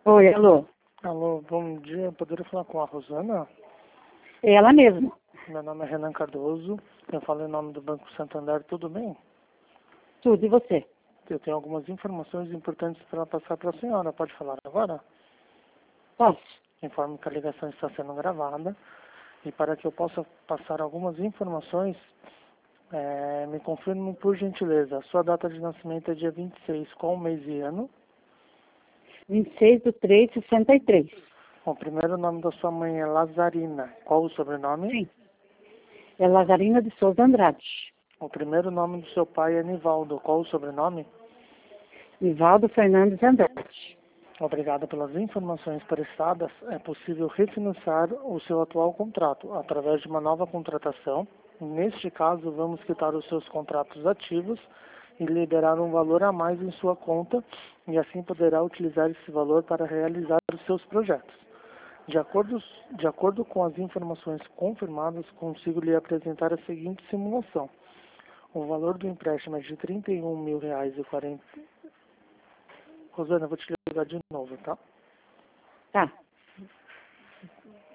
Oi, alô. Alô, bom dia. Poderia falar com a Rosana? É ela mesma. Meu nome é Renan Cardoso. Eu falo em nome do Banco Santander. Tudo bem? Tudo, e você? Eu tenho algumas informações importantes para passar para a senhora. Pode falar agora? Posso? Informo que a ligação está sendo gravada. E para que eu possa passar algumas informações, me confirme por gentileza. A sua data de nascimento é dia 26, qual mês e ano? 26/3/63. O primeiro nome da sua mãe é Lazarina. Qual o sobrenome? Sim. É Lazarina de Souza Andrade. O primeiro nome do seu pai é Nivaldo. Qual o sobrenome? Nivaldo Fernandes Andrade. Obrigado pelas informações prestadas. É possível refinanciar o seu atual contrato através de uma nova contratação. Neste caso, vamos quitar os seus contratos ativos e liberar um valor a mais em sua conta e assim poderá utilizar esse valor para realizar os seus projetos. De acordo com as informações confirmadas, consigo lhe apresentar a seguinte simulação. O valor do empréstimo é de R$ 31.040. Rosana, eu vou te ligar de novo, tá? Tá.